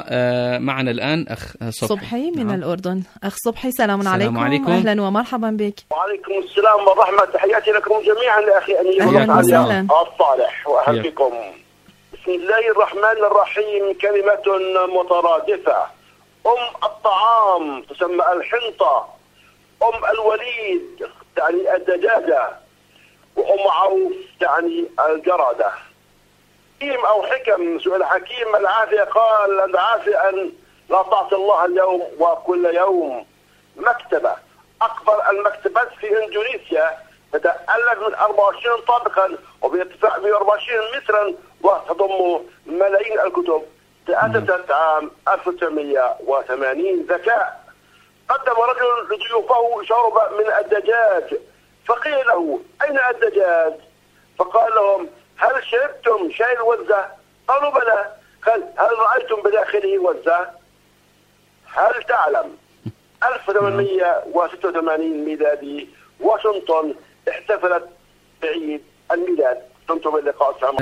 ومعنا الآن أخ صبحي من الأردن. أخ صبحي، سلام عليكم. عليكم. أهلا ومرحبا بك. وعليكم السلام والرحمة. تحياتي لكم جميعا أخي أنيس وسهلا الصالح، وأهلا بكم. بسم الله الرحمن الرحيم. كلمة مترادفة. الطعام تسمى الحنطة، الوليد تعني الدجاجة، عروف تعني الجردة. حكيم أو حكم، سؤال حكيم العافية قال العافية أن لا تعصي الله اليوم وكل يوم. مكتبة، أكبر المكتبات في إندونيسيا، تتألف من 24 طابقا وبارتفاع 124 مترا وتضم ملايين الكتب. تأسست عام 1980. ذكاء، قدم رجل لضيوفه شوربة من الدجاج، فقيل له أين الدجاج؟ فقال لهم هل شربتم شاي الوزة؟ قالوا بلى. قال هل رأيتم بداخله وزة؟ هل تعلم 1886 ميلادي واشنطن احتفلت بعيد الميلاد. دمتم باللقاء.